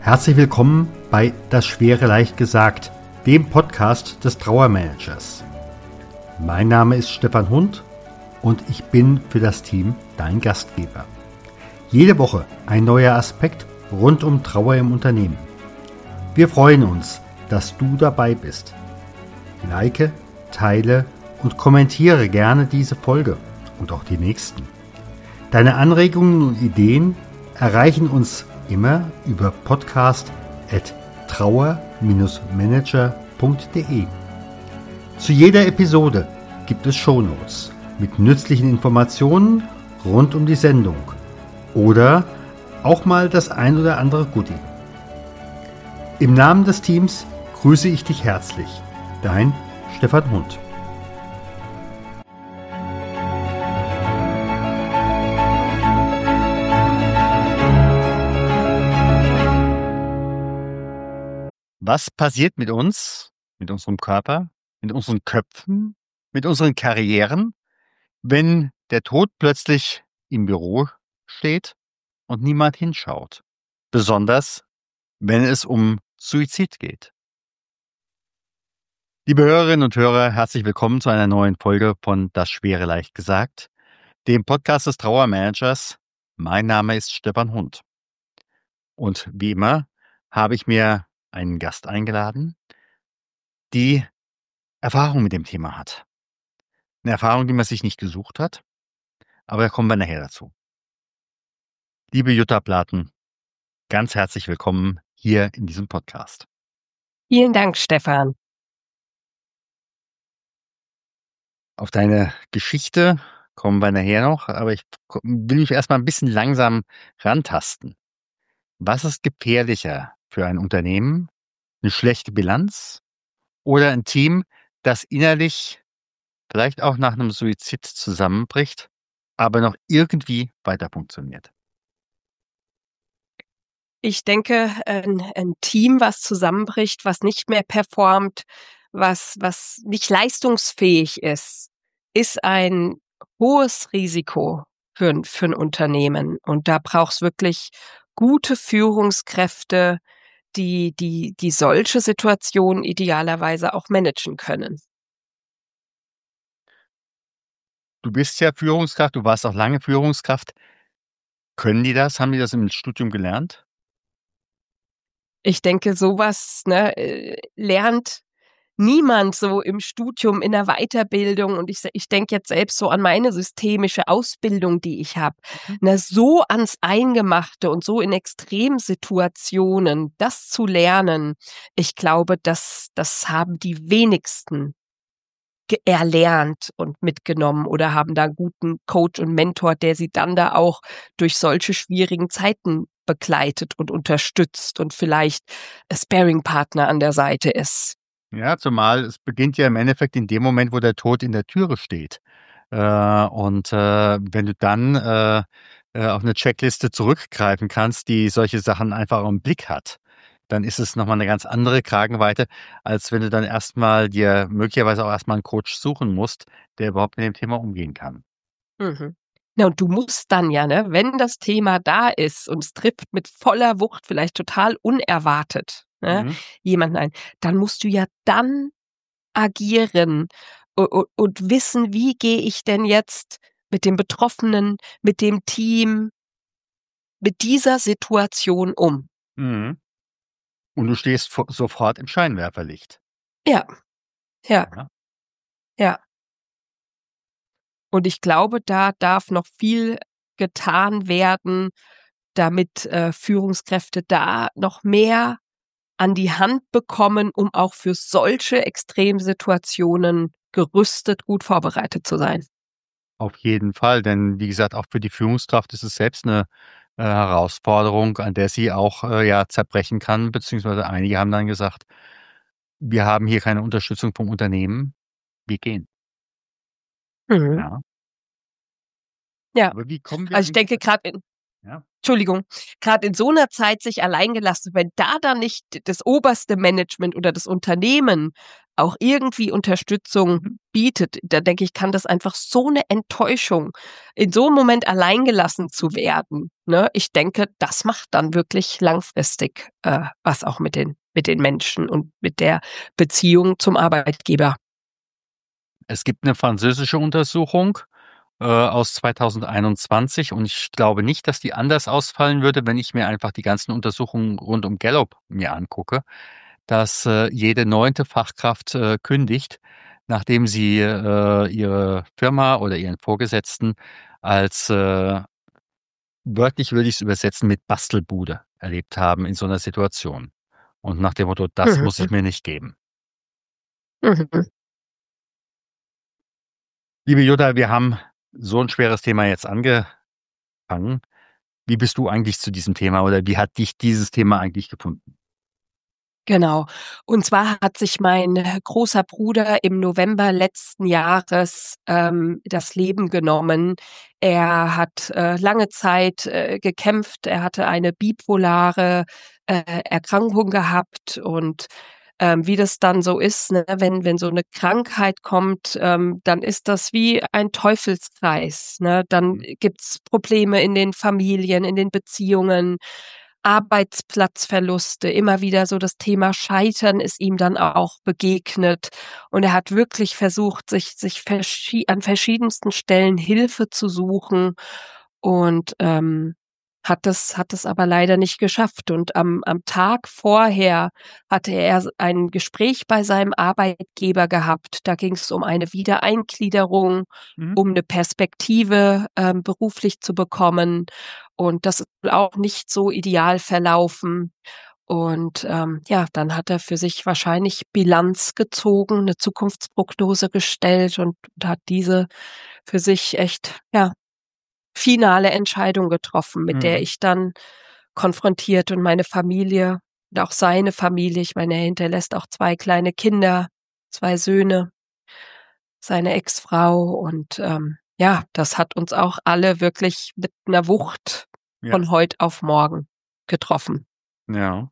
Herzlich willkommen bei Das Schwere leicht gesagt, dem Podcast des Trauermanagers. Mein Name ist Stefan Hund und ich bin für das Team dein Gastgeber. Jede Woche ein neuer Aspekt rund um Trauer im Unternehmen. Wir freuen uns, dass du dabei bist. Like, teile und kommentiere gerne diese Folge und auch die nächsten. Deine Anregungen und Ideen erreichen uns immer über podcast@trauer-manager.de. Zu jeder Episode gibt es Shownotes mit nützlichen Informationen rund um die Sendung oder auch mal das ein oder andere Goodie. Im Namen des Teams grüße ich dich herzlich. Dein Stefan Hund. Was passiert mit uns, mit unserem Körper, mit unseren Köpfen, mit unseren Karrieren, wenn der Tod plötzlich im Büro steht und niemand hinschaut? Besonders, wenn es um Suizid geht. Liebe Hörerinnen und Hörer, herzlich willkommen zu einer neuen Folge von Das Schwere leicht gesagt, dem Podcast des Trauermanagers. Mein Name ist Stefan Hund. Und wie immer habe ich mir einen Gast eingeladen, die Erfahrung mit dem Thema hat. Eine Erfahrung, die man sich nicht gesucht hat, aber da kommen wir nachher dazu. Liebe Jutta Platen, ganz herzlich willkommen hier in diesem Podcast. Vielen Dank, Stefan. Auf deine Geschichte kommen wir nachher noch, aber ich will mich erstmal ein bisschen langsam rantasten. Was ist gefährlicher für ein Unternehmen? Eine schlechte Bilanz oder ein Team, das innerlich vielleicht auch nach einem Suizid zusammenbricht, aber noch irgendwie weiter funktioniert? Ich denke, ein Team, was zusammenbricht, was nicht mehr performt, was nicht leistungsfähig ist ein hohes Risiko für ein Unternehmen. Und da braucht's wirklich gute Führungskräfte, die solche Situationen idealerweise auch managen können. Du bist ja Führungskraft, du warst auch lange Führungskraft. Können die das? Haben die das im Studium gelernt? Ich denke, sowas, lernt niemand so im Studium, in der Weiterbildung. Und ich denke jetzt selbst so an meine systemische Ausbildung, die ich habe. Mhm. So ans Eingemachte und so in Extremsituationen, das zu lernen, ich glaube, das haben die wenigsten erlernt und mitgenommen oder haben da 'n guten Coach und Mentor, der sie dann da auch durch solche schwierigen Zeiten begleitet und unterstützt und vielleicht Sparringpartner an der Seite ist. Ja, zumal es beginnt ja im Endeffekt in dem Moment, wo der Tod in der Türe steht. Wenn du dann auf eine Checkliste zurückgreifen kannst, die solche Sachen einfach im Blick hat, dann ist es noch mal 'ne ganz andere Kragenweite, als wenn du dann erst mal dir möglicherweise auch erst mal 'n Coach suchen musst, der überhaupt mit dem Thema umgehen kann. Mhm. Na, und du musst dann ja, ne, wenn das Thema da ist und es trifft mit voller Wucht, vielleicht total unerwartet, ne, Mhm. jemanden ein, dann musst du ja dann agieren und wissen, wie gehe ich denn jetzt mit dem Betroffenen, mit dem Team, mit dieser Situation um? Mhm. Und du stehst sofort im Scheinwerferlicht. Ja, ja, Ja. ja. Und ich glaube, da darf noch viel getan werden, damit, Führungskräfte da noch mehr an die Hand bekommen, um auch für solche Extremsituationen gerüstet, gut vorbereitet zu sein. Auf jeden Fall, denn wie gesagt, auch für die Führungskraft ist es selbst 'ne Herausforderung, an der sie auch, ja, zerbrechen kann, beziehungsweise einige haben dann gesagt: „Wir haben hier keine Unterstützung vom Unternehmen, wir gehen." Mhm. Ja, Ja, aber wie kommen wir also ich eigentlich denke da grad in Ja. Entschuldigung, gerade in so einer Zeit sich alleingelassen, wenn da dann nicht das oberste Management oder das Unternehmen auch irgendwie Unterstützung Mhm. bietet, da denke ich, kann das einfach so eine Enttäuschung, in so einem Moment alleingelassen zu werden, ne? Ich denke, das macht dann wirklich langfristig, was auch mit den Menschen und mit der Beziehung zum Arbeitgeber. Es gibt eine französische Untersuchung aus 2021 und ich glaube nicht, dass die anders ausfallen würde, wenn ich mir einfach die ganzen Untersuchungen rund um Gallup mir angucke, dass jede 9. Fachkraft kündigt, nachdem sie ihre Firma oder ihren Vorgesetzten als, wörtlich würde ich es übersetzen, mit Bastelbude erlebt haben in so einer Situation. Und nach dem Motto: „Das muss Mhm, ich mir nicht geben." mhm. Liebe Jutta, wir haben so ein schweres Thema jetzt angefangen. Wie bist du eigentlich zu diesem Thema oder wie hat dich dieses Thema eigentlich gefunden? Genau. Und zwar hat sich mein großer Bruder im November letzten Jahres, das Leben genommen. Er hat, lange Zeit, gekämpft. Er hatte eine bipolare, Erkrankung gehabt und, wie das dann so ist, ne, wenn so eine Krankheit kommt, dann ist das wie ein Teufelskreis, ne? Dann Mhm. gibt's Probleme in den Familien, in den Beziehungen. Arbeitsplatzverluste, immer wieder so das Thema Scheitern ist ihm dann auch begegnet. Und er hat wirklich versucht, sich an verschiedensten Stellen Hilfe zu suchen und, hat es aber leider nicht geschafft. Und am Tag vorher hatte er ein Gespräch bei seinem Arbeitgeber gehabt. Da ging es um eine Wiedereingliederung, Mhm. um eine Perspektive, beruflich zu bekommen. Und das ist wohl auch nicht so ideal verlaufen. Und, ja, dann hat er für sich wahrscheinlich Bilanz gezogen, 'ne Zukunftsprognose gestellt und hat diese für sich echt, ja, finale Entscheidung getroffen, mit der Mhm. ich dann konfrontiert und meine Familie und auch seine Familie, ich meine, er hinterlässt auch 2 kleine Kinder, 2 Söhne, seine Ex-Frau und, ja, das hat uns auch alle wirklich mit 'ner Wucht Ja, von heut auf morgen getroffen. ja.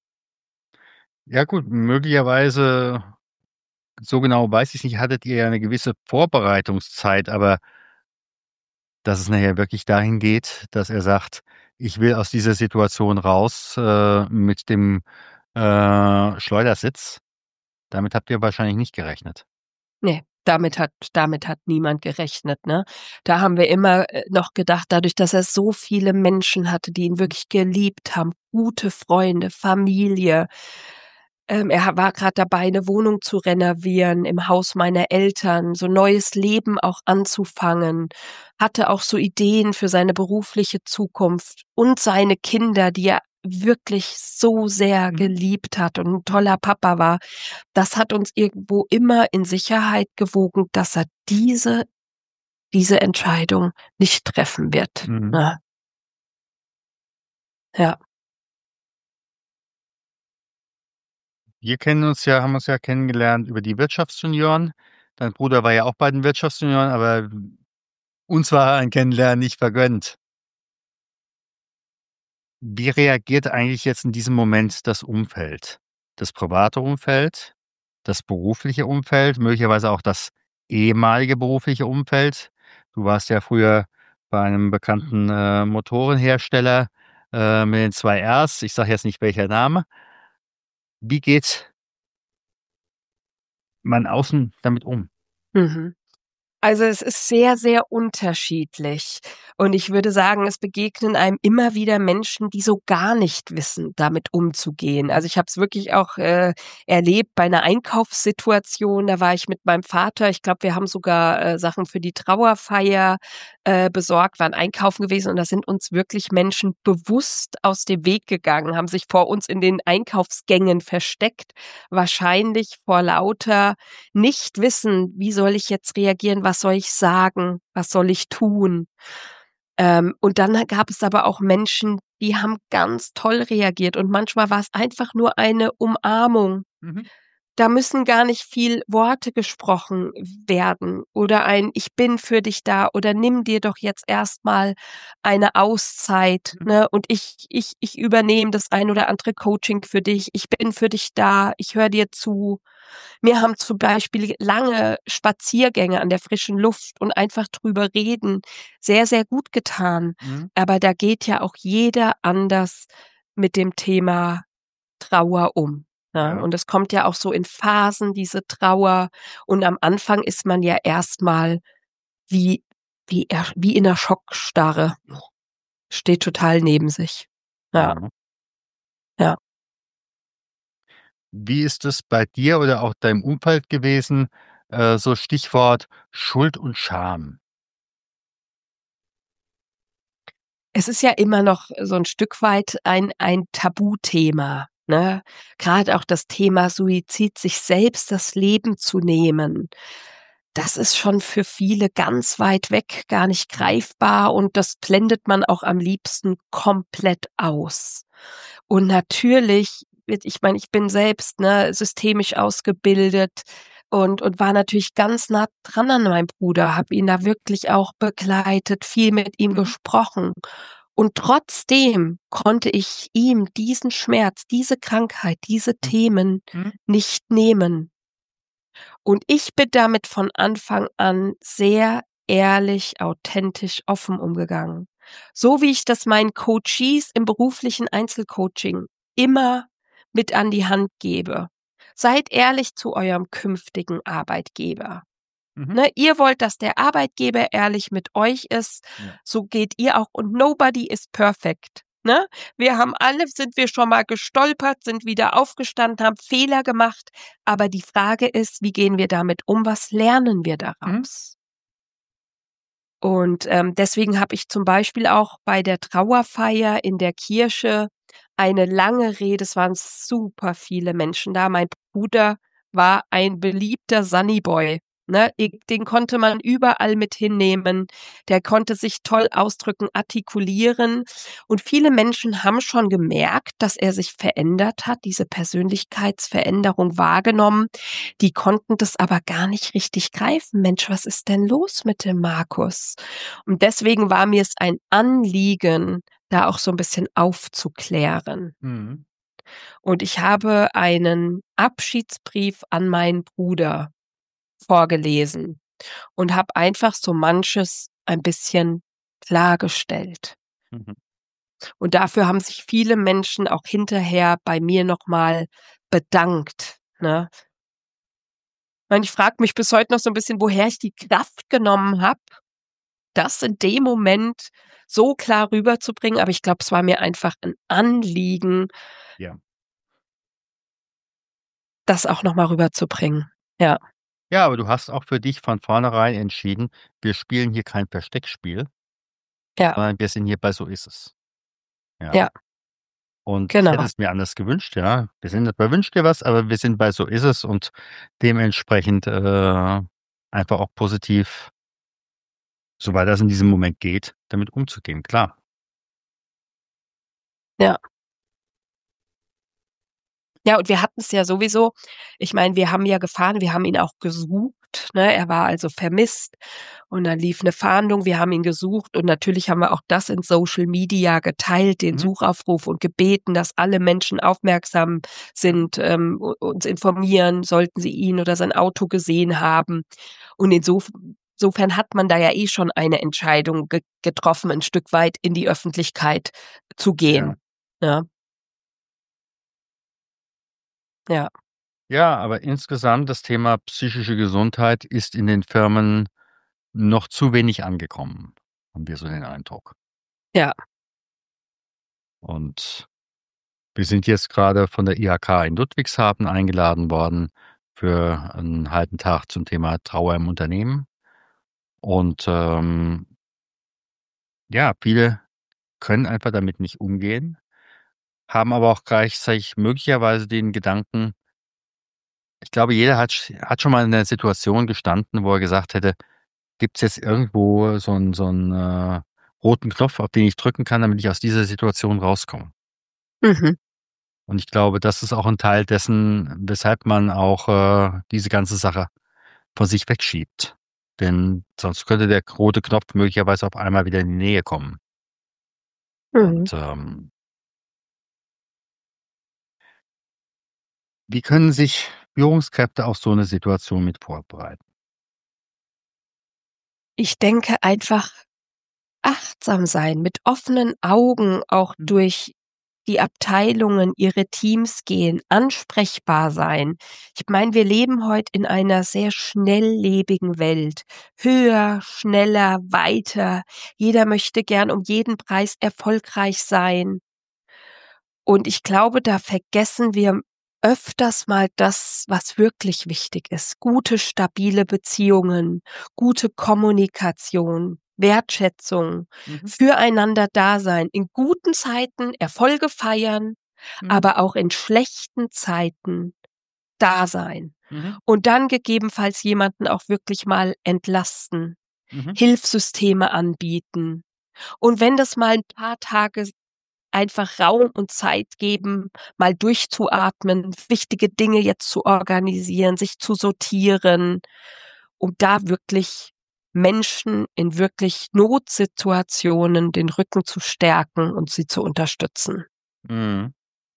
Ja gut, möglicherweise, so genau weiß ich's nicht, hattet ihr ja 'ne gewisse Vorbereitungszeit, aber dass es nachher wirklich dahin geht, dass er sagt: „Ich will aus dieser Situation raus, mit dem, Schleudersitz", damit habt ihr wahrscheinlich nicht gerechnet. Ne, damit hat niemand gerechnet, ne? Da haben wir immer, noch gedacht, dadurch, dass er so viele Menschen hatte, die ihn wirklich geliebt haben, gute Freunde, Familie. Er war grad dabei, 'ne Wohnung zu renovieren im Haus meiner Eltern, so neues Leben auch anzufangen, hatte auch so Ideen für seine berufliche Zukunft und seine Kinder, die er wirklich so sehr Mhm. geliebt hat und 'n toller Papa war. Das hat uns irgendwo immer in Sicherheit gewogen, dass er diese Entscheidung nicht treffen wird, Mhm. ne? Ja. Wir haben uns ja kennengelernt über die Wirtschaftsjunioren. Dein Bruder war ja auch bei den Wirtschaftsjunioren, aber uns war ein Kennenlernen nicht vergönnt. Wie reagiert eigentlich jetzt in diesem Moment das Umfeld? Das private Umfeld, das berufliche Umfeld, möglicherweise auch das ehemalige berufliche Umfeld? Du warst ja früher bei einem bekannten, Motorenhersteller, mit den 2 Rs. Ich sage jetzt nicht welcher Name. Wie geht man außen damit um? Mhm. Also, es ist sehr, sehr unterschiedlich. Und ich würde sagen, es begegnen einem immer wieder Menschen, die so gar nicht wissen, damit umzugehen. Also, ich habe es wirklich auch, erlebt bei 'ner Einkaufssituation. Da war ich mit meinem Vater. Ich glaube, wir haben sogar, Sachen für die Trauerfeier, besorgt, waren einkaufen gewesen und da sind uns wirklich Menschen bewusst aus dem Weg gegangen, haben sich vor uns in den Einkaufsgängen versteckt, wahrscheinlich vor lauter nicht wissen, wie soll ich jetzt reagieren, was soll ich sagen, was soll ich tun? Und dann gab es aber auch Menschen, die haben ganz toll reagiert und manchmal war es einfach nur eine Umarmung, Mhm. da müssen gar nicht viel Worte gesprochen werden oder ein „Ich bin für dich da" oder „Nimm dir doch jetzt erst mal eine Auszeit, Mhm. ne, und ich übernehme das ein oder andere Coaching für dich. Ich bin für dich da. Ich höre dir zu." Mir haben zum Beispiel lange Spaziergänge an der frischen Luft und einfach drüber reden sehr, sehr gut getan. Mhm. Aber da geht ja auch jeder anders mit dem Thema Trauer um, ne? Ja. Und es kommt ja auch so in Phasen, diese Trauer. Und am Anfang ist man ja erst mal wie wie in 'ner Schockstarre, steht total neben sich. Ja, Mhm. ja. Wie ist es bei dir oder auch deinem Umfeld gewesen, so Stichwort Schuld und Scham? Es ist ja immer noch so 'n Stück weit ein Tabuthema, ne? Grad auch das Thema Suizid, sich selbst das Leben zu nehmen. Das ist schon für viele ganz weit weg, gar nicht Mhm. greifbar und das blendet man auch am liebsten komplett aus. Und natürlich wird ich meine, ich bin selbst, ne, systemisch ausgebildet und war natürlich ganz nah dran an meinem Bruder, habe ihn da wirklich auch begleitet, viel mit ihm Mhm. gesprochen. Und trotzdem konnte ich ihm diesen Schmerz, diese Krankheit, diese Mhm. Themen Mhm. nicht nehmen. Und ich bin damit von Anfang an sehr ehrlich, authentisch, offen umgegangen. So wie ich das meinen Coachees im beruflichen Einzelcoaching immer mit an die Hand gebe. Seid ehrlich zu eurem künftigen Arbeitgeber. Mhm. Ne, ihr wollt, dass der Arbeitgeber ehrlich mit euch ist, Ja. so geht ihr auch und nobody is perfect, ne? Sind wir schon mal gestolpert, sind wieder aufgestanden, haben Fehler gemacht, aber die Frage ist, wie gehen wir damit um? Was lernen wir Mhm. daraus? Und, deswegen habe ich zum Beispiel auch bei der Trauerfeier in der Kirche eine lange Rede, es waren super viele Menschen da. Mein Bruder war ein beliebter Sunnyboy, ne? Den konnte man überall mit hinnehmen. Der konnte sich toll ausdrücken, artikulieren. Und viele Menschen haben schon gemerkt, dass er sich verändert hat, diese Persönlichkeitsveränderung wahrgenommen. Die konnten das aber gar nicht richtig greifen. „Mensch, was ist denn los mit dem Markus?" Und deswegen war mir's ein Anliegen, da auch so 'n bisschen aufzuklären. Mhm. Und ich habe einen Abschiedsbrief an meinen Bruder vorgelesen und habe einfach so manches ein bisschen klargestellt. Mhm. Und dafür haben sich viele Menschen auch hinterher bei mir noch mal bedankt, ne? Meine, ich frage mich bis heute noch so 'n bisschen, woher ich die Kraft genommen habe, das in dem Moment so klar rüberzubringen, aber ich glaube, es war mir einfach 'n Anliegen, Ja. das auch noch mal rüberzubringen. Ja, Ja, aber du hast auch für dich von vornherein entschieden: „Wir spielen hier kein Versteckspiel, ja, sondern wir sind hier bei „So ist es“, ja? ja, Und ich hätte genau. es mir anders gewünscht, ja. Wir sind bei „Wünsch dir was“, aber wir sind bei „So ist es“ und dementsprechend, einfach auch positiv, soweit das in diesem Moment geht, damit umzugehen, klar. Ja. Ja, und wir hatten's ja sowieso ich meine, wir haben ja gefahren, wir haben ihn auch gesucht, ne? Er war also vermisst und dann lief 'ne Fahndung. Wir haben ihn gesucht und natürlich haben wir auch das in Social Media geteilt, den Mhm. Suchaufruf und gebeten, dass alle Menschen aufmerksam Mhm. sind, u uns informieren, sollten sie ihn oder sein Auto gesehen haben. Und insofern hat man da ja eh schon eine Entscheidung getroffen, 'n Stück weit in die Öffentlichkeit zu Ja. gehen, ne? Ja, Ja, aber insgesamt das Thema psychische Gesundheit ist in den Firmen noch zu wenig angekommen, haben wir so den Eindruck. ja, Und wir sind jetzt grade von der IHK in Ludwigshafen eingeladen worden für 'n halben Tag zum Thema Trauer im Unternehmen. Und, ja, viele können einfach damit nicht umgehen, haben aber auch gleichzeitig möglicherweise den Gedanken, ich glaube, jeder hat schon mal in der Situation gestanden, wo er gesagt hätte: „Gibt's jetzt irgendwo so 'n roten Knopf, auf den ich drücken kann, damit ich aus dieser Situation rauskomme?“ mhm. Und ich glaube, das ist auch ein Teil dessen, weshalb man auch diese ganze Sache von sich wegschiebt. Denn sonst könnte der rote Knopf möglicherweise auf einmal wieder in die Nähe kommen. Mhm. Und wie können sich Führungskräfte auf so eine Situation mit vorbereiten? Ich denke einfach achtsam sein, mit offenen Augen auch Mhm. durch die Abteilungen, ihre Teams gehen, ansprechbar sein. Ich meine, wir leben heute in einer sehr schnelllebigen Welt. Höher, schneller, weiter. Jeder möchte gern um jeden Preis erfolgreich sein. Und ich glaube, da vergessen wir öfters mal das, was wirklich wichtig ist. Gute, stabile Beziehungen, gute Kommunikation, Wertschätzung, Mhm. füreinander da sein, in guten Zeiten Erfolge feiern, Mhm. aber auch in schlechten Zeiten da sein. Mhm. Und dann gegebenenfalls jemanden auch wirklich mal entlasten, Mhm. Hilfssysteme anbieten. Und wenn das mal 'n paar Tage einfach Raum und Zeit geben, mal durchzuatmen, wichtige Dinge jetzt zu organisieren, sich zu sortieren, um da wirklich Menschen in wirklich Notsituationen den Rücken zu stärken und sie zu unterstützen. Mhm.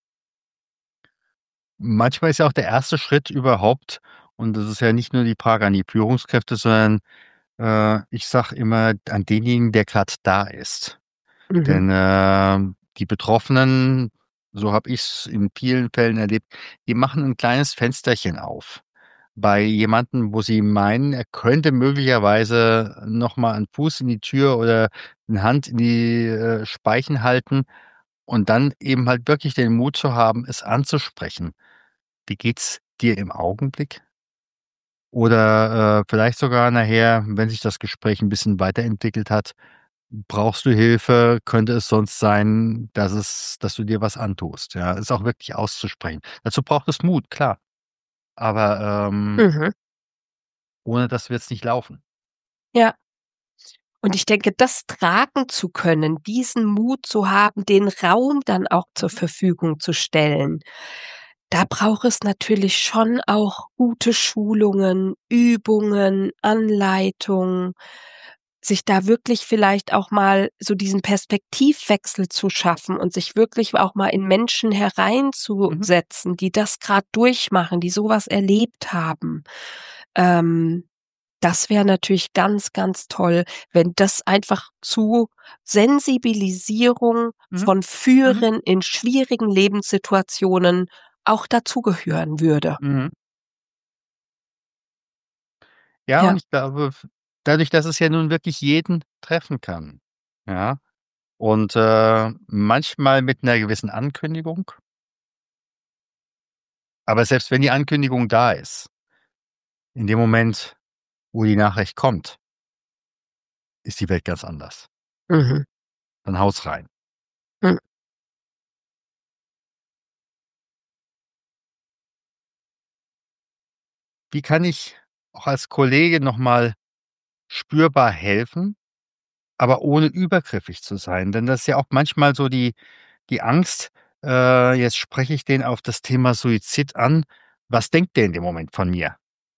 Manchmal ist ja auch der erste Schritt überhaupt, und das ist ja nicht nur die Frage an die Führungskräfte, sondern, ich sage immer, an denjenigen, der gerade da ist. Mhm, Denn, die Betroffenen, so habe ich's in vielen Fällen erlebt, die machen ein kleines Fensterchen auf bei jemandem, wo sie meinen, er könnte möglicherweise noch mal 'n Fuß in die Tür oder 'ne Hand in die, Speichen halten und dann eben halt wirklich den Mut zu haben, es anzusprechen. Wie geht's dir im Augenblick? Oder, vielleicht sogar nachher, wenn sich das Gespräch 'n bisschen weiterentwickelt hat: „Brauchst du Hilfe? Könnte es sonst sein, dass du dir was antust?“ Ja, es auch wirklich auszusprechen. Dazu braucht es Mut, klar, aber, mhm, ohne das wird's nicht laufen. ja. Und ich denke, das tragen zu können, diesen Mut zu haben, den Raum dann auch zur Mhm, Verfügung zu stellen. Da braucht es natürlich schon auch gute Schulungen, Übungen, Anleitungen, sich da wirklich vielleicht auch mal so diesen Perspektivwechsel zu schaffen und sich wirklich auch mal in Menschen mhm, hereinzusetzen, die das grad durchmachen, die so was erlebt haben. Ähm Das wäre natürlich ganz, ganz toll, wenn das einfach zu Sensibilisierung mhm, von mhm, Führen in schwierigen Lebenssituationen auch dazugehören würde. mhm. Ja, und Ja. ich glaube, dadurch, dass es ja nun wirklich jeden treffen kann, ja, und, manchmal mit 'ner gewissen Ankündigung, aber selbst wenn die Ankündigung da ist, in dem Moment, wo die Nachricht kommt, ist die Welt ganz anders. Mhm. Dann haut's rein. Mhm. Wie kann ich auch als Kollege noch mal spürbar helfen, aber ohne übergriffig zu sein? Denn das ist ja auch manchmal so die Angst, jetzt spreche ich den auf das Thema Suizid an. Was denkt der in dem Moment von mir?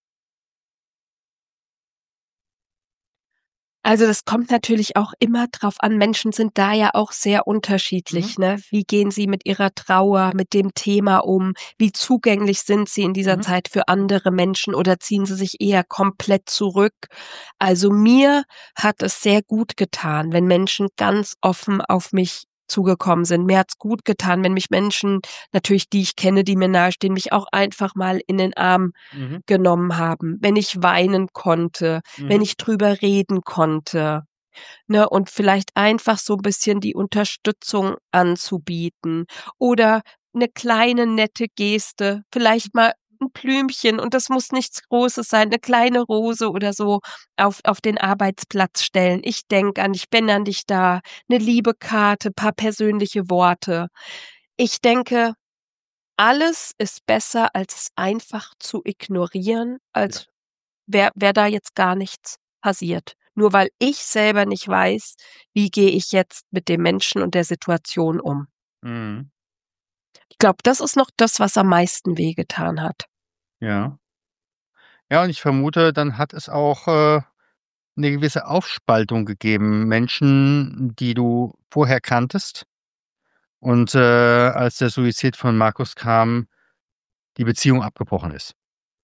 Also, das kommt natürlich auch immer drauf an. Menschen sind da ja auch sehr Mhm, unterschiedlich, ne? Wie gehen sie mit ihrer Trauer, mit dem Thema um? Wie zugänglich sind sie in dieser mhm, Zeit für andere Menschen oder ziehen sie sich eher komplett zurück? Also, mir hat es sehr gut getan, wenn Menschen ganz offen auf mich zugekommen sind. Mir hat's gut getan, wenn mich Menschen natürlich, die ich kenne, die mir nahestehen, mich auch einfach mal in den Arm mhm, genommen haben, wenn ich weinen konnte, wenn mhm, ich drüber reden konnte, ne? Und vielleicht einfach so 'n bisschen die Unterstützung anzubieten oder 'ne kleine nette Geste, vielleicht mal 'n Blümchen und das muss nichts Großes sein, 'ne kleine Rose oder so auf den Arbeitsplatz stellen. „Ich denke an dich, bin an dich da“, 'ne liebe Karte, paar persönliche Worte. Ich denke, alles ist besser, als es einfach zu ignorieren, ja, als wäre da jetzt gar nichts passiert. Nur weil ich selber nicht weiß, wie gehe ich jetzt mit dem Menschen und der Situation um. mhm. Ich glaube, das ist noch das, was am meisten wehgetan hat. Ja. Ja, und ich vermute, dann hat es auch, 'ne gewisse Aufspaltung gegeben. Menschen, die du vorher kanntest und, als der Suizid von Markus kam, die Beziehung abgebrochen ist.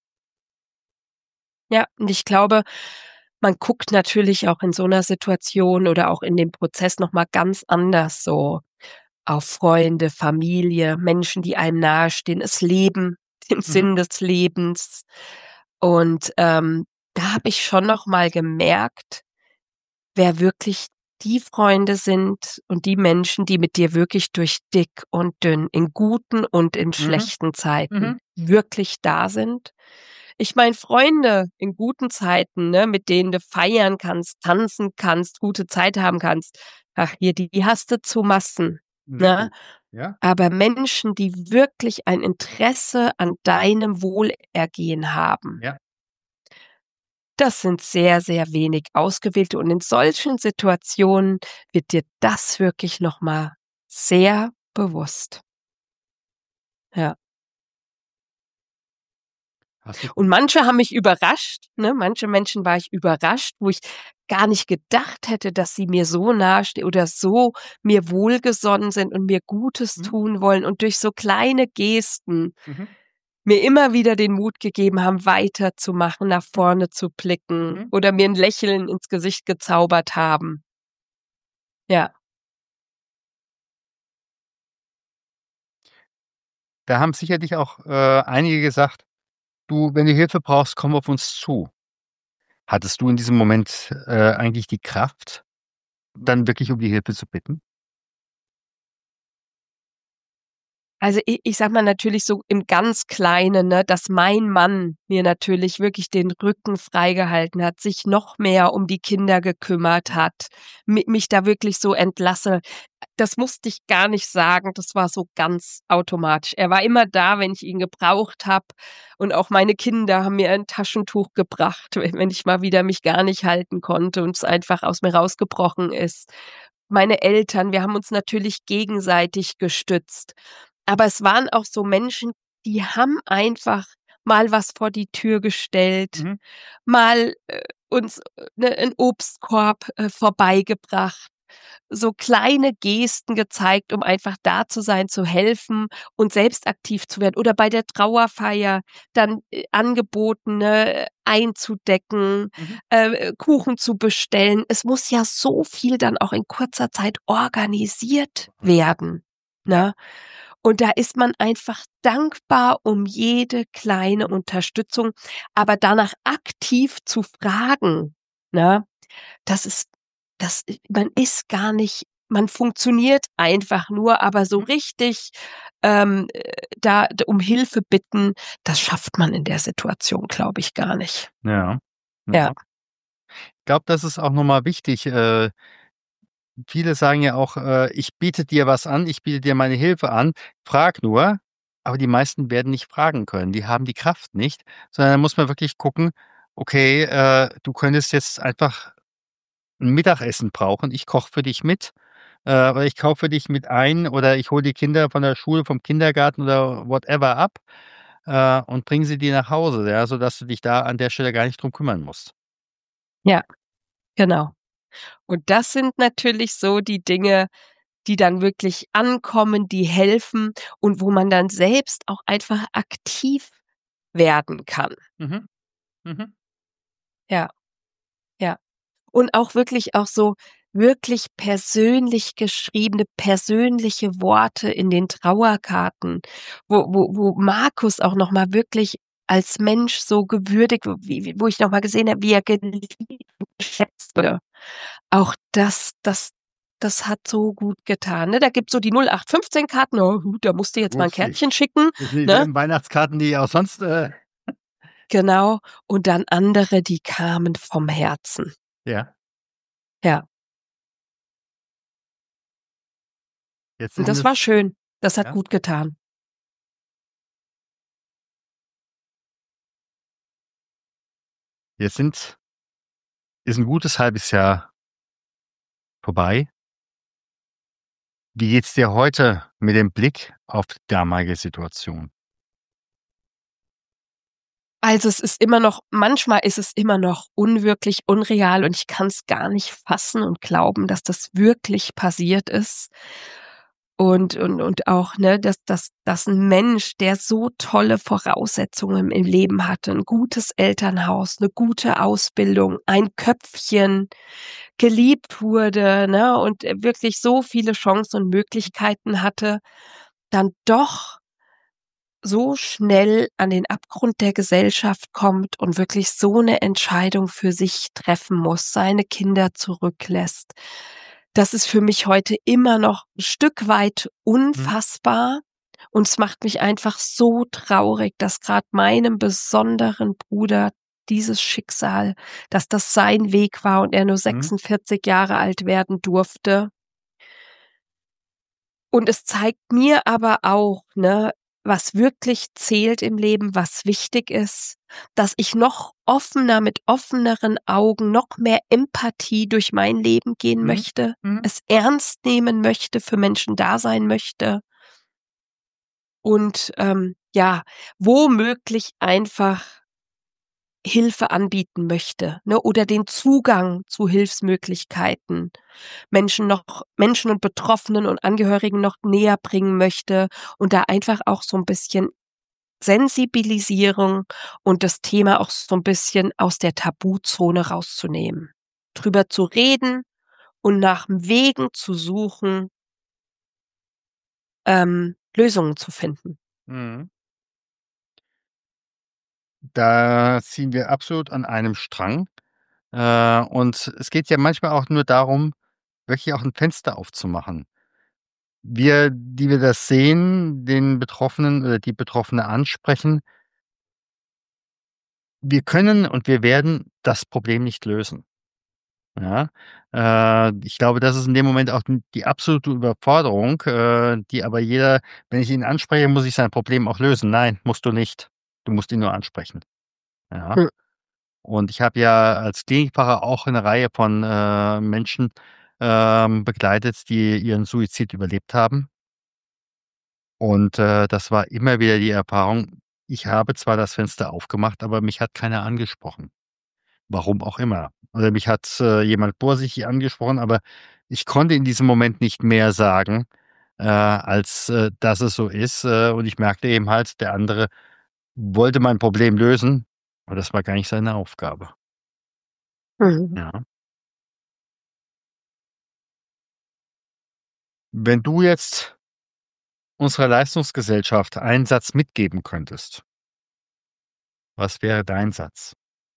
Ja, und ich glaube, man guckt natürlich auch in so 'ner Situation oder auch in dem Prozess noch mal ganz anders so auf Freunde, Familie, Menschen, die einem nahestehen, das Leben, den Mhm. Sinn des Lebens. Und, da habe ich schon noch mal gemerkt, wer wirklich die Freunde sind und die Menschen, die mit dir wirklich durch dick und dünn, in guten und in Mhm. schlechten Zeiten Mhm. wirklich da sind. Ich meine, Freunde in guten Zeiten, ne, mit denen du feiern kannst, tanzen kannst, gute Zeit haben kannst. Ach, hier, die hast du zu Massen, ne? Richtig. Ja. Aber Menschen, die wirklich ein Interesse an deinem Wohlergehen haben, Ja. das sind sehr, sehr wenig ausgewählte. Und in solchen Situationen wird dir das wirklich noch mal sehr bewusst. Ja. Hast du Und manche haben mich überrascht, ne? Manche Menschen war ich überrascht, wo ich gar nicht gedacht hätte, dass sie mir so nahestehen oder so mir wohlgesonnen sind und mir Gutes mhm. tun wollen und durch so kleine Gesten Mhm. mir immer wieder den Mut gegeben haben, weiterzumachen, nach vorne zu blicken Mhm. oder mir 'n Lächeln ins Gesicht gezaubert haben. Ja. Da haben sicherlich auch, einige gesagt: „Du, wenn du Hilfe brauchst, komm auf uns zu.“ Hattest du in diesem Moment, eigentlich die Kraft, dann wirklich um die Hilfe zu bitten? Also, ich sage mal natürlich so im ganz Kleinen, ne, dass mein Mann mir natürlich wirklich den Rücken freigehalten hat, sich noch mehr um die Kinder gekümmert Mhm. hat, mich da wirklich so entlasse. Das musste ich gar nicht sagen, das war so ganz automatisch. Er war immer da, wenn ich ihn gebraucht habe und auch meine Kinder haben mir ein Taschentuch gebracht, wenn ich mal wieder mich gar nicht halten konnte und es einfach aus mir rausgebrochen ist. Meine Eltern, wir haben uns natürlich gegenseitig gestützt. Aber es waren auch so Menschen, die haben einfach mal was vor die Tür gestellt, Mhm. mal, uns, 'n Obstkorb, vorbeigebracht, so kleine Gesten gezeigt, um einfach da zu sein, zu helfen und selbst aktiv zu werden. Oder bei der Trauerfeier dann, angeboten, ne, einzudecken, Mhm. Kuchen zu bestellen. Es muss ja so viel dann auch in kurzer Zeit organisiert werden, Ja. ne? Und da ist man einfach dankbar um jede kleine Mhm. Unterstützung, aber danach aktiv zu fragen, ne, das ist man ist gar nicht man funktioniert einfach nur, aber so Mhm. richtig, da um Hilfe bitten, das schafft man in der Situation, glaube ich, gar nicht. Ja. Ja, Ja. Ich glaube, das ist auch noch mal wichtig. Viele sagen ja auch, „Ich biete dir was an, ich biete dir meine Hilfe an, frag nur.“ Aber die meisten werden nicht fragen können. Die haben die Kraft nicht, sondern da muss man wirklich gucken: „Okay, du könntest jetzt einfach 'n Mittagessen brauchen. Ich koche für dich mit, oder ich kaufe für dich mit ein oder ich hole die Kinder von der Schule, vom Kindergarten oder whatever ab, und bringe sie dir nach Hause, ja, sodass du dich da an der Stelle gar nicht drum kümmern musst.“ ja, genau. Und das sind natürlich so die Dinge, die dann wirklich ankommen, die helfen und wo man dann selbst auch einfach aktiv werden kann. Mhm. Mhm. Ja, ja. Und auch wirklich auch so wirklich persönlich geschriebene, persönliche Worte in den Trauerkarten, wo Markus auch noch mal wirklich als Mensch so gewürdigt wo ich noch mal gesehen habe, wie er geliebt und geschätzt wurde. Auch das hat so gut getan, ne? Da gibt's so die 0815 Karten: „Oh, da musst du jetzt mal 'n Richtig. Kärtchen schicken“, Das sind ne? dieselben Weihnachtskarten, die auch sonst, Genau. Und dann andere, die kamen vom Herzen. ja, Ja. jetzt Und sind das war es schön. Das hat ja, gut getan. jetzt sind ist 'n gutes halbes Jahr vorbei. Wie geht's dir heute mit dem Blick auf die damalige Situation? Also, es ist immer noch manchmal ist es immer noch unwirklich, unreal und ich kann's gar nicht fassen und glauben, dass das wirklich passiert ist. Und auch, ne, dass 'n Mensch, der so tolle Voraussetzungen im Leben hatte, 'n gutes Elternhaus, 'ne gute Ausbildung, ein Köpfchen, geliebt wurde, ne, und, wirklich so viele Chancen und Möglichkeiten hatte, dann doch so schnell an den Abgrund der Gesellschaft kommt und wirklich so 'ne Entscheidung für sich treffen muss, seine Kinder zurücklässt. Das ist für mich heute immer noch 'n Stück weit Mhm. unfassbar und es macht mich einfach so traurig, dass grad meinem besonderen Bruder dieses Schicksal dass das sein Weg war und er nur Mhm. 46 Jahre alt werden durfte. Und es zeigt mir aber auch, ne, was wirklich zählt im Leben, was wichtig ist, dass ich noch offener mit offeneren Augen, noch mehr Empathie durch mein Leben gehen Mhm. möchte, Mhm. es ernst nehmen möchte, für Menschen da sein möchte und, ja, womöglich einfach Hilfe anbieten möchte, ne, oder den Zugang zu Hilfsmöglichkeiten Menschen und Betroffenen und Angehörigen noch näher bringen möchte und da einfach auch so 'n bisschen Sensibilisierung und das Thema auch so 'n bisschen aus der Tabuzone rauszunehmen. Drüber zu reden und nach Wegen zu suchen Lösungen zu finden. Mhm. Da ziehen wir absolut an einem Strang. Und es geht ja manchmal auch nur darum, wirklich auch 'n Fenster aufzumachen. Wir, die wir das sehen, den Betroffenen oder die Betroffene ansprechen wir können und wir werden das Problem nicht lösen, ja? Ich glaube, das ist in dem Moment auch die absolute Überforderung, die aber jeder wenn ich ihn anspreche, muss ich sein Problem auch lösen. Nein, musst du nicht. Du musst ihn nur ansprechen, ja? Hm. Und ich habe ja als Klinikpfarrer auch 'ne Reihe von, Menschen, begleitet, die ihren Suizid überlebt haben. Und, das war immer wieder die Erfahrung, ich habe zwar das Fenster aufgemacht, aber mich hat keiner angesprochen. Warum auch immer. Oder mich hat, jemand vorsichtig angesprochen, aber ich konnte in diesem Moment nicht mehr sagen, als, dass es so ist, und ich merkte eben halt, der andere wollte mein Problem lösen, aber das war gar nicht seine Aufgabe. Mhm. Ja. Wenn du jetzt unserer Leistungsgesellschaft einen Satz mitgeben könntest was wäre dein Satz?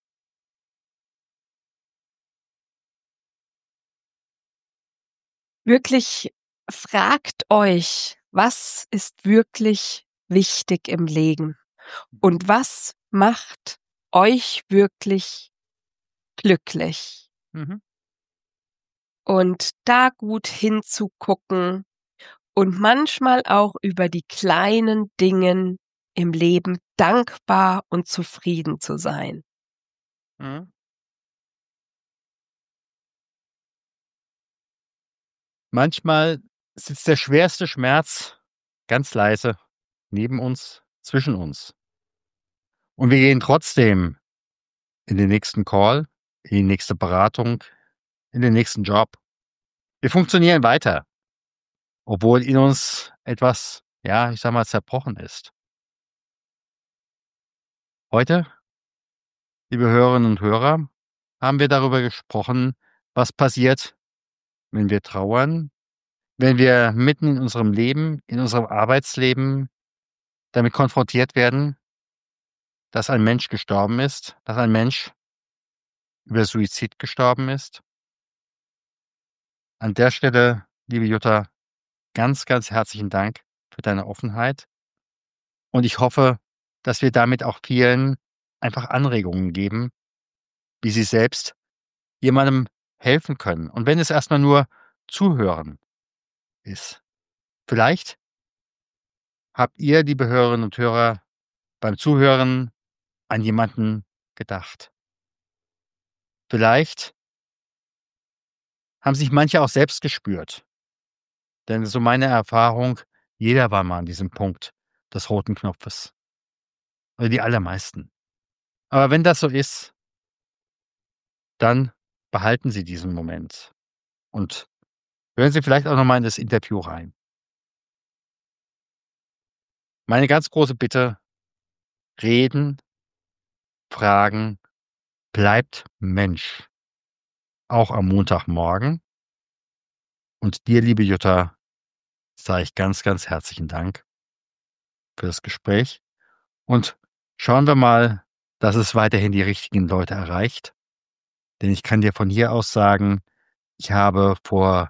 Wirklich fragt euch: „Was ist wirklich wichtig im Leben und was macht euch wirklich glücklich?“ Mhm. Und da gut hinzugucken und manchmal auch über die kleinen Dingen im Leben dankbar und zufrieden zu sein. Mhm. Manchmal sitzt der schwerste Schmerz ganz leise neben uns, zwischen uns. Und wir gehen trotzdem in den nächsten Call, in die nächste Beratung, in den nächsten Job. Wir funktionieren weiter obwohl in uns etwas, ja, ich sage mal, zerbrochen ist. Heute liebe Hörerinnen und Hörer, haben wir darüber gesprochen, was passiert, wenn wir trauern, wenn wir mitten in unserem Leben, in unserem Arbeitsleben damit konfrontiert werden dass ein Mensch gestorben ist, dass ein Mensch über Suizid gestorben ist. An der Stelle, liebe Jutta, ganz, ganz herzlichen Dank für deine Offenheit. Und ich hoffe, dass wir damit auch vielen einfach Anregungen geben, wie sie selbst jemandem helfen können. Und wenn es erst mal nur zuhören ist. Vielleicht habt ihr, liebe Hörerinnen und Hörer, beim Zuhören an jemanden gedacht. Vielleicht haben sich manche auch selbst gespürt. Denn so meine Erfahrung, jeder war mal an diesem Punkt des roten Knopfes. Oder die allermeisten. Aber wenn das so ist, dann behalten Sie diesen Moment und hören Sie vielleicht auch noch mal in das Interview rein. Meine ganz große Bitte: Reden, fragen, bleibt Mensch. Auch am Montagmorgen. Und dir, liebe Jutta, sage ich ganz, ganz herzlichen Dank für das Gespräch. Und schauen wir mal, dass es weiterhin die richtigen Leute erreicht. Denn ich kann dir von hier aus sagen, ich habe vor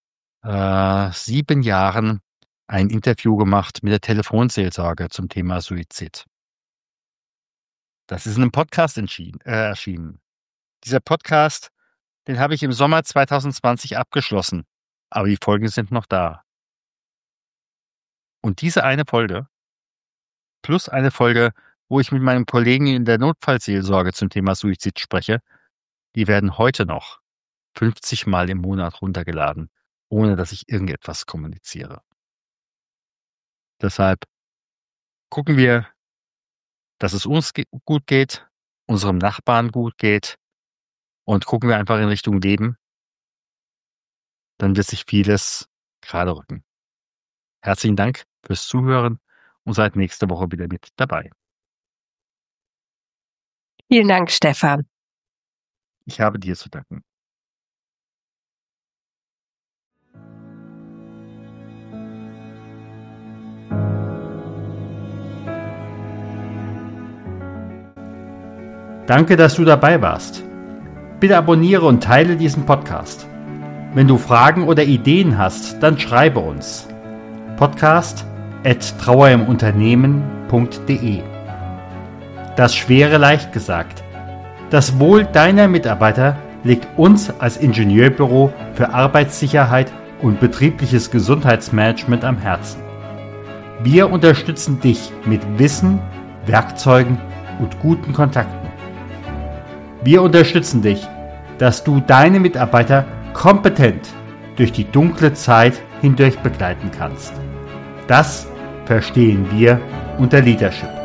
7 Jahren ein Interview gemacht mit der Telefonseelsorge zum Thema Suizid. Das ist in einem Podcast erschienen. Dieser Podcast, den habe ich im Sommer 2020 abgeschlossen, aber die Folgen sind noch da. Und diese eine Folge plus eine Folge, wo ich mit meinem Kollegen in der Notfallseelsorge zum Thema Suizid spreche, die werden heute noch 50 Mal im Monat runtergeladen, ohne dass ich irgendetwas kommuniziere. Deshalb gucken wir, dass es uns gut geht, unserem Nachbarn gut geht und gucken wir einfach in Richtung Leben. Dann wird sich vieles gerade rücken. Herzlichen Dank fürs Zuhören und seid nächste Woche wieder mit dabei. Vielen Dank, Stefan. Ich habe dir zu danken. Danke, dass du dabei warst. Bitte abonniere und teile diesen Podcast. Wenn du Fragen oder Ideen hast, dann schreibe uns. podcast@trauerimunternehmen.de. Das Schwere leicht gesagt. Das Wohl deiner Mitarbeiter liegt uns als Ingenieurbüro für Arbeitssicherheit und betriebliches Gesundheitsmanagement am Herzen. Wir unterstützen dich mit Wissen, Werkzeugen und guten Kontakten. Wir unterstützen dich, dass du deine Mitarbeiter kompetent durch die dunkle Zeit hindurch begleiten kannst. Das verstehen wir unter Leadership.